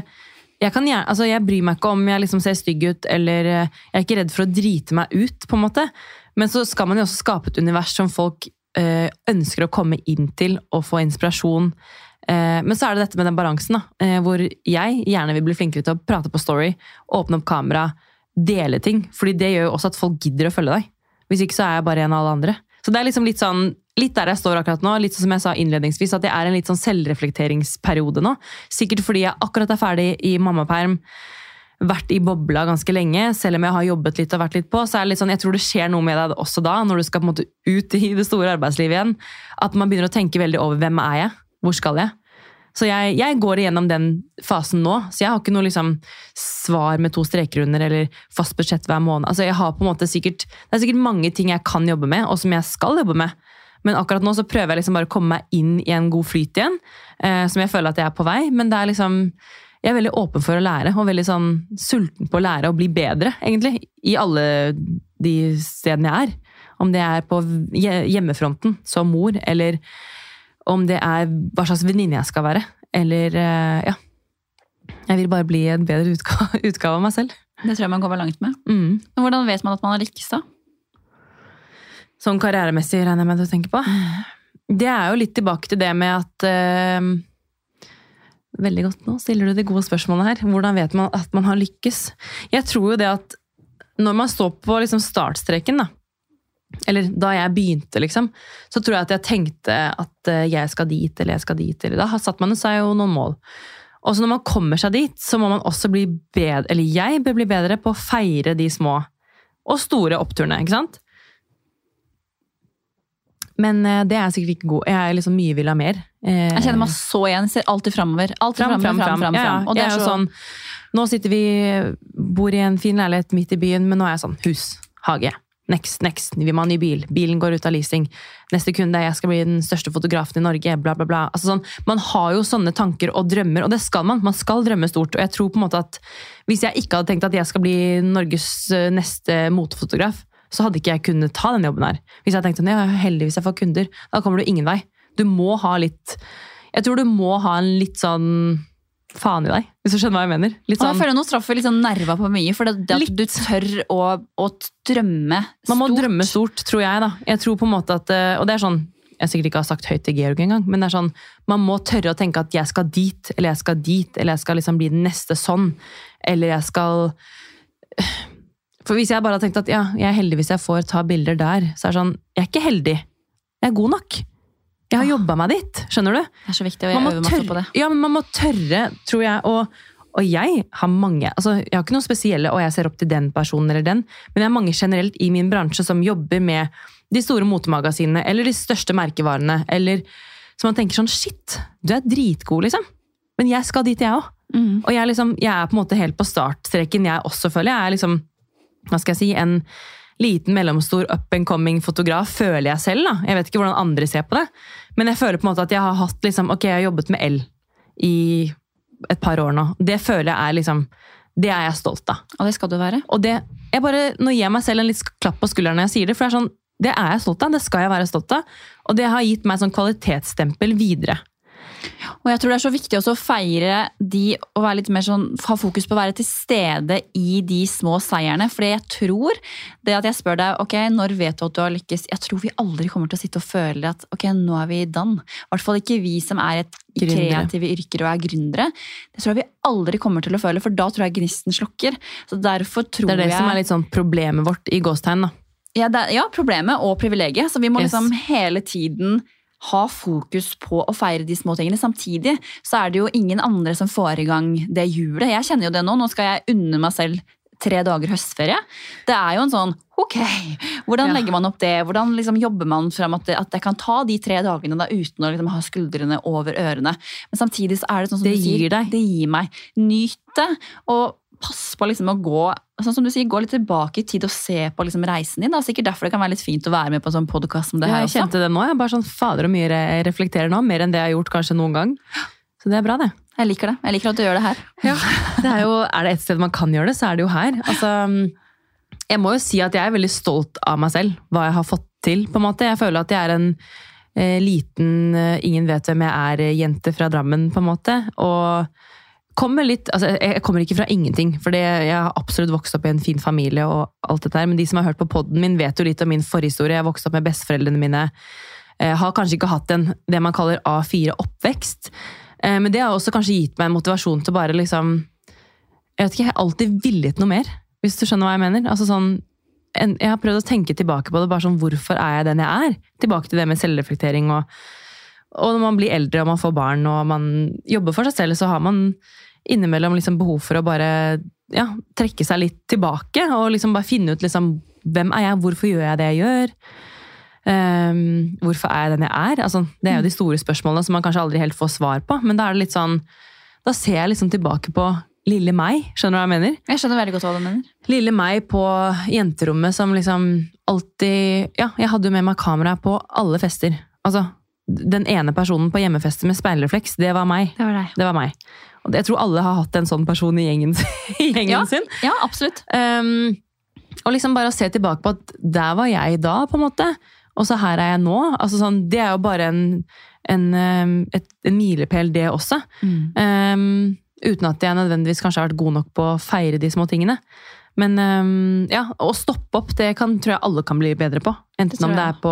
Jeg bryr meg ikke om jeg liksom ser stygg ut, eller jeg er ikke redd for å drite meg ut, på en måte. Men så skal man jo også skape et univers som folk ønsker å komme inn til og få inspirasjon. Men så er det dette med den balansen da, hvor jeg gjerne vil bli flinkere til å prate på story, åpne opp kamera, dele ting, fordi det gjør jo også at folk gidder å følge deg. Hvis ikke så er jeg bare en av alle andre. Så det er liksom litt der jeg står akkurat nå, litt som jeg sa innledningsvis, at jeg er i en litt sånn selvreflekteringsperiode nå. Sikkert fordi jeg akkurat er ferdig i mammaperm, vært i bobla ganske lenge, selv om jeg har jobbet litt og vært litt på, så er det litt sånn, jeg tror det skjer noe med deg også da, når du skal på en måte ut i det store arbeidslivet igjen, at man begynner å tenke veldig over hvem er jeg, hvor skal jeg? Så jeg går igjennom den fasen nå, så jeg har ikke noe liksom svar med 2 streker under, eller fast budsjett hver måned. Altså jeg har på en måte det er sikkert mange ting jeg kan jobbe med, og som jeg skal jobbe med. Men akkurat nå så prøver jeg liksom bare å komme meg inn i en god flyt igjen, som jeg føler at jeg er på vei, men det er liksom, jeg er veldig åpen for å lære, og veldig sånn sulten på å lære og bli bedre, egentlig, i alle de stedene jeg er. Om det er på hjemmefronten, som mor, eller om det er hva slags venninne jeg skal være, eller ja. Jeg vil bare bli en bedre utgave av meg selv. Det tror jeg man kommer langt med. Men hvordan vet man at man har lykkes da? Sånn karrieremessig regner jeg med du tenker på. Det er jo litt tilbake til det med at veldig godt nå stiller du det gode spørsmålet her. Hvordan vet man at man har lykkes? Jeg tror jo det at når man står på liksom startstreken da, eller da jeg begynte liksom, så tror jeg at jeg tenkte at jeg skal dit, eller jeg skal dit, eller da satt man seg jo noen mål. Og så når man kommer seg dit, så må man også bli bedre, eller jeg bør bli bedre på å feire de små og store oppturene, ikke sant? Men det er sikkert ikke god. Jeg er liksom mye vil ha mer. Jeg kjenner meg så igjen, ser alltid fremover. Alltid fram. Ja. Og det er jo sånn, nå sitter vi, bor i en fin leilighet midt i byen, men nå er jeg sånn, hus, hage, next, vi må ha ny bil, bilen går ut av leasing, neste kunde, jeg skal bli den største fotografen i Norge, bla bla bla. Altså sånn, man har jo sånne tanker og drømmer, og det skal man skal drømme stort, og jeg tror på en måte at hvis jeg ikke hadde tenkt at jeg skal bli Norges neste motefotograf, så hadde ikke jeg kunnet ta den jobben her. Hvis jeg tenkte, jeg er heldig hvis jeg får kunder, da kommer du ingen vei. Du må ha litt, jeg tror du må ha en litt sånn faen i deg, hvis du skjønner hva jeg mener. Litt sånn, jeg føler nå straffer litt sånn nerva på mye, for det at du tør å drømme stort. Man må drømme stort, tror jeg da. Jeg tror på en måte at, og det er sånn, jeg sikkert ikke har sagt høyt til Georg en gang, men det er sånn, man må tørre å tenke at jeg skal dit, eller jeg skal dit, eller jeg skal liksom bli den neste sånn, eller jeg skal... For hvis jeg bare har tenkt at ja, jeg er heldig hvis jeg får ta bilder der, så er det sånn, jeg er ikke heldig. Jeg er god nok. Jeg har jobbet meg dit, skjønner du? Det er så viktig, og jeg øver masse på det. Ja, men man må tørre, tror jeg, og jeg har mange, altså jeg har ikke noe spesielle, og jeg ser opp til den personen eller den, men jeg har mange generelt i min bransje som jobber med de store motemagasinene, eller de største merkevarene, eller som man tenker sånn, shit, du er dritgod liksom. Men jeg skal dit jeg også. Og jeg er på en måte helt på startstreken, jeg også føler jeg er liksom, hva skal jeg si, en liten, mellomstor, up-and-coming fotograf, føler jeg selv da. Jeg vet ikke hvordan andre ser på det, men jeg føler på en måte at jeg har hatt liksom, ok, jeg har jobbet med L i et par år nå. Det føler jeg er liksom, det er jeg stolt av. Og det skal du være. Og det, jeg bare, nå gir jeg meg selv en litt klapp på skulderen når jeg sier det, for det er sånn, det er jeg stolt av, det skal jeg være stolt av, og det har gitt meg sånn kvalitetsstempel videre. Og jeg tror det er så viktig også å feire de, og være litt mer sånn, ha fokus på å være til stede i de små seierne, fordi jeg tror, det at jeg spør deg, ok, når vet du at du har lykkes, jeg tror vi aldri kommer til å sitte og føle at, ok, nå er vi done. I hvert fall ikke vi som er et kreative yrker og er gründere. Det tror jeg vi aldri kommer til å føle, for da tror jeg gnisten slokker. Så derfor tror jeg... Det er det som er litt sånn problemet vårt i gåstegn da. Ja, problemet og privilegiet, så vi må liksom hele tiden ha fokus på å feire de små tingene. Samtidig så er det jo ingen andre som får i gang det hjulet. Jeg kjenner jo det nå. Nå skal jeg unne meg selv 3 dager høstferie. Det er jo en sånn, ok, hvordan legger man opp det? Hvordan liksom jobber man frem at jeg kan ta de 3 dagene da, uten å liksom ha skuldrene over ørene? Men samtidig så er det sånn som det du sier, gir deg. Det gir meg. Nyt det, og pass på liksom å gå, sånn som du sier, gå litt tilbake i tid og se på liksom reisen din. Da. Sikkert derfor det kan være litt fint å være med på en sånn podcast som det her også. Jeg kjente det nå, jeg er bare sånn fader og mye jeg reflekterer nå, mer enn det jeg har gjort kanskje noen gang. Så det er bra det. Jeg liker det. Jeg liker at du gjør det her. Ja, det er jo, er det et sted man kan gjøre det, så er det jo her. Altså, jeg må jo si at jeg er veldig stolt av meg selv, hva jeg har fått til, på en måte. Jeg føler at jeg er en liten, ingen vet hvem jeg er, jente fra Drammen, på en måte, og kommer litt, altså jeg kommer ikke fra ingenting, for jeg har absolutt vokst opp i en fin familie og alt dette her, men de som har hørt på podden min vet jo litt om min forhistorie. Jeg har vokst opp med besteforeldrene mine, har kanskje ikke hatt det man kaller A4 oppvekst, men det har også kanskje gitt meg en motivasjon til bare liksom, jeg vet ikke, jeg har alltid villet noe mer, hvis du skjønner hva jeg mener. Altså sånn, jeg har prøvd å tenke tilbake på det, bare sånn, hvorfor er jeg den jeg er? Tilbake til det med selvreflektering, og når man blir eldre og man får barn og man jobber for seg selv, så har man innimellom liksom behov for å bare trekke seg litt tilbake og liksom bare finne ut liksom, hvem er jeg, hvorfor gjør jeg det jeg gjør, hvorfor er jeg den jeg er? Altså, det er jo de store spørsmålene som man kanskje aldri helt får svar på, men da er det litt sånn, da ser jeg liksom tilbake på lille meg, skjønner du hva jeg mener? Jeg skjønner veldig godt hva du mener. Lille meg på jenterommet som liksom alltid, jeg hadde jo med meg kamera på alle fester, altså den ene personen på hjemmefester med speilrefleks, det var meg. Det var meg. Og jeg tror alle har hatt en sånn person i gjengen sin. Ja, absolutt. Og liksom bare å se tilbake på at der var jeg da, på en måte. Og så her er jeg nå. Altså sånn, det er jo bare en milepæl det også. Uten at jeg nødvendigvis kanskje har vært god nok på å feire de små tingene. Men å stoppe opp, det tror jeg alle kan bli bedre på. Enten om det er på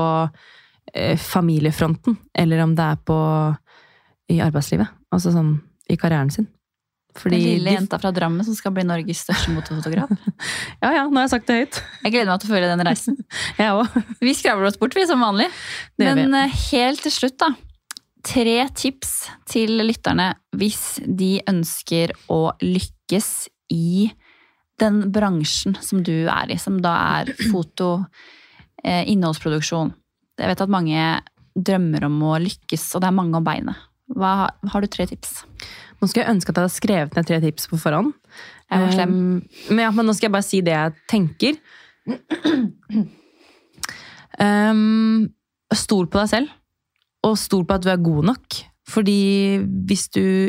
familiefronten, eller om det er i arbeidslivet. Altså sånn, i karrieren sin. Den lille jenta fra Drammen som skal bli Norges største motorfotograf. Ja, nå har jeg sagt det høyt. Jeg gleder meg til å følge den reisen. Jeg også. Vi skravler oss bort, vi, som vanlig. Men helt til slutt da, 3 tips til lytterne hvis de ønsker å lykkes i den bransjen som du er i, som da er foto, innholdsproduksjon. Jeg vet at mange drømmer om å lykkes, og det er mange om beinet. Har du 3 tips? Nå skal jeg ønske at jeg hadde skrevet ned 3 tips på forhånd. Jeg var slem. Men nå skal jeg bare si det jeg tenker. Stol på deg selv, og stol på at du er god nok. Fordi hvis du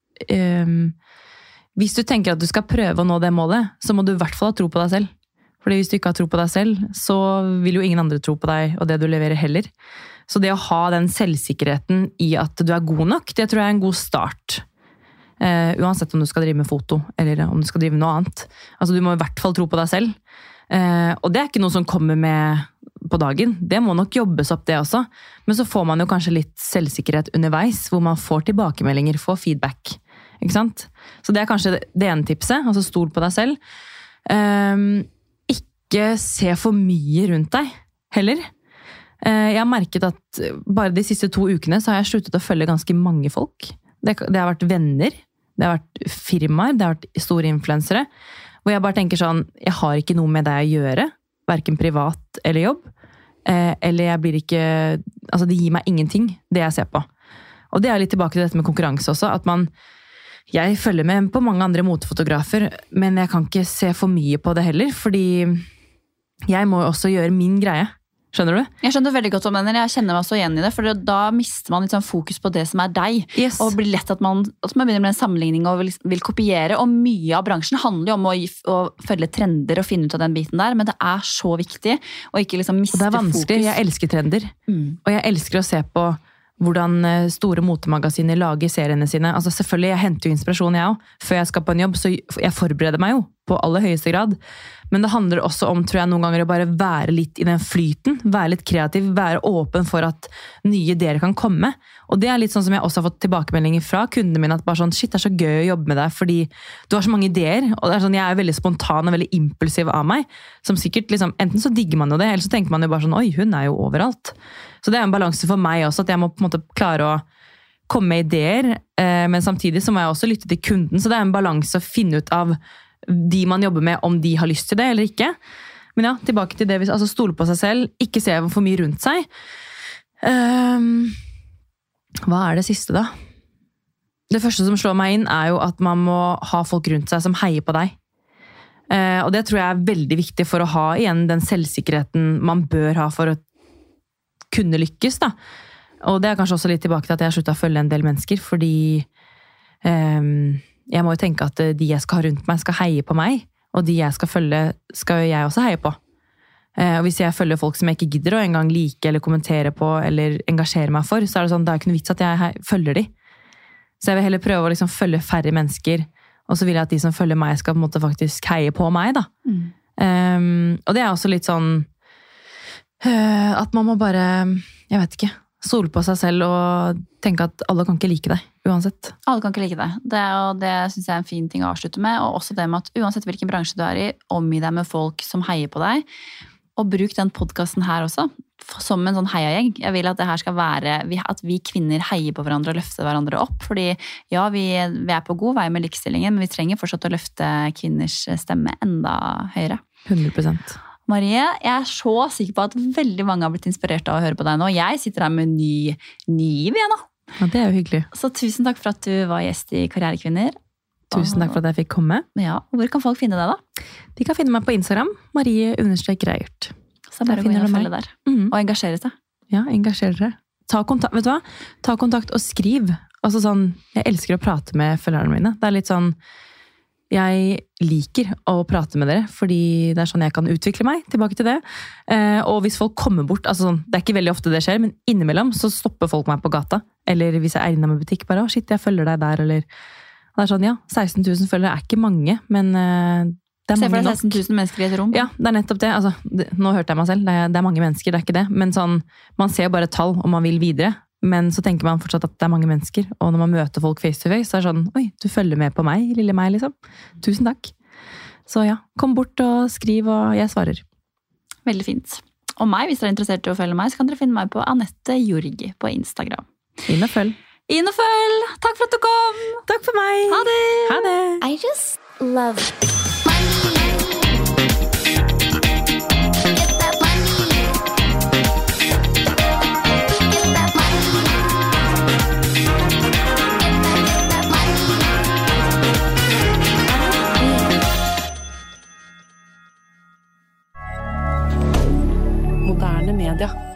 tenker at du skal prøve å nå det målet, så må du i hvert fall ha tro på deg selv. Fordi hvis du ikke har tro på deg selv, så vil jo ingen andre tro på deg og det du leverer heller. Så det å ha den selvsikkerheten i at du er god nok, det tror jeg er en god start. Uansett om du skal drive med foto, eller om du skal drive med noe annet. Altså du må i hvert fall tro på deg selv. Og det er ikke noe som kommer med på dagen. Det må nok jobbes opp det også. Men så får man jo kanskje litt selvsikkerhet underveis, hvor man får tilbakemeldinger, får feedback. Ikke sant? Så det er kanskje det ene tipset, altså stol på deg selv. Ikke se for mye rundt deg, heller. Jeg har merket at bare de siste 2 ukene så har jeg sluttet å følge ganske mange folk. Det har vært venner, det har vært firmaer, det har vært store influensere, hvor jeg bare tenker sånn, jeg har ikke noe med deg å gjøre, hverken privat eller jobb, eller jeg blir ikke, altså det gir meg ingenting, det jeg ser på. Og det er litt tilbake til dette med konkurranse også, at jeg følger med på mange andre motefotografer, men jeg kan ikke se for mye på det heller, fordi jeg må også gjøre min greie. Skjønner du? Jeg skjønner veldig godt om det, jeg kjenner meg også igjen i det, for da mister man litt sånn fokus på det som er deg, yes. Og det blir lett at man begynner med en sammenligning og vil kopiere, og mye av bransjen handler jo om å følge trender og finne ut av den biten der, men det er så viktig å ikke liksom miste fokus. Og det er vanskelig, jeg elsker trender, og jeg elsker å se på hvordan store motemagasiner lager seriene sine. Altså selvfølgelig, jeg henter jo inspirasjon jeg også, før jeg skal på en jobb, så jeg forbereder meg jo på aller høyeste grad. Men det handler også om, tror jeg, noen ganger å bare være litt i den flyten, være litt kreativ, være åpen for at nye ideer kan komme. Og det er litt sånn som jeg også har fått tilbakemeldinger fra kundene mine, at bare sånn, shit, det er så gøy å jobbe med deg, fordi du har så mange ideer, og det er sånn, jeg er veldig spontan og veldig impulsiv av meg, som sikkert, liksom, enten så digger man jo det, eller så tenker man jo bare sånn, oi, hun er jo overalt. Så det er en balanse for meg også, at jeg må på en måte klare å komme med ideer, men samtidig så må jeg også lytte til kunden, så det er en balanse å finne ut av de man jobber med, om de har lyst til det eller ikke. Men ja, tilbake til det, altså stole på seg selv, ikke se for mye rundt seg. Hva er det siste da? Det første som slår meg inn er jo at man må ha folk rundt seg som heier på deg. Og det tror jeg er veldig viktig for å ha igjen den selvsikkerheten man bør ha for å kunne lykkes da. Og det er kanskje også litt tilbake til at jeg har sluttet å følge en del mennesker, fordi jeg må jo tenke at de jeg skal ha rundt meg skal heie på meg, og de jeg skal følge skal jeg også heie på. Og hvis jeg følger folk som jeg ikke gidder å engang like eller kommentere på eller engasjere meg for, så er det sånn, det er ikke noe vits at jeg følger de. Så jeg vil heller prøve å liksom følge færre mennesker, og så vil jeg at de som følger meg skal på en måte faktisk heie på meg da. Og det er også litt sånn at man må bare, jeg vet ikke, stole på seg selv og tenke at alle kan ikke like deg, uansett. Alle kan ikke like deg. Det synes jeg er en fin ting å avslutte med, og også det med at uansett hvilken bransje du er i, omgi deg med folk som heier på deg, og bruk den podcasten her også, som en sånn heiagjeng. Jeg vil at det her skal være, at vi kvinner heier på hverandre og løfter hverandre opp, fordi ja, vi er på god vei med likestillingen, men vi trenger fortsatt å løfte kvinners stemme enda høyere. 100%. Marie, jeg er så sikker på at veldig mange har blitt inspirert av å høre på deg nå. Jeg sitter her med ny giv igjen nå. Ja, det er jo hyggelig. Så tusen takk for at du var gjest i Karrierekvinner. Tusen takk for at jeg fikk komme. Ja, hvor kan folk finne deg da? De kan finne meg på Instagram, Marie_Reiert. Så bare gå inn og følge der. Og engasjere seg. Ja, engasjere deg. Ta kontakt, vet du hva? Ta kontakt og skriv. Altså sånn, jeg elsker å prate med følgerne mine. Det er litt sånn, jeg liker å prate med dere, fordi det er sånn jeg kan utvikle meg, tilbake til det. Og hvis folk kommer bort, altså sånn, det er ikke veldig ofte det skjer, men innimellom så stopper folk meg på gata. Eller hvis jeg er innom en butikk, bare, å shit, jeg følger deg der, eller det er sånn, ja, 16 000 følgere er ikke mange, men det er mange nok. Se for deg 16 000 mennesker i et rom. Ja, det er nettopp det. Altså, nå hørte jeg meg selv, det er mange mennesker, det er ikke det. Men sånn, man ser bare tall, og man vil videre. Men så tenker man fortsatt at det mange mennesker, og når man møter folk face to face, så det sånn, oi, du følger med på meg, lille meg, liksom. Tusen takk. Så ja, kom bort og skriv, og jeg svarer. Veldig fint. Og meg, hvis dere interessert i å følge meg, så kan dere finne meg på Anette Jorgi på Instagram. Inn og følg. Takk for at du kom! Takk for meg! Ha det! Ha det! I just love Moderne media.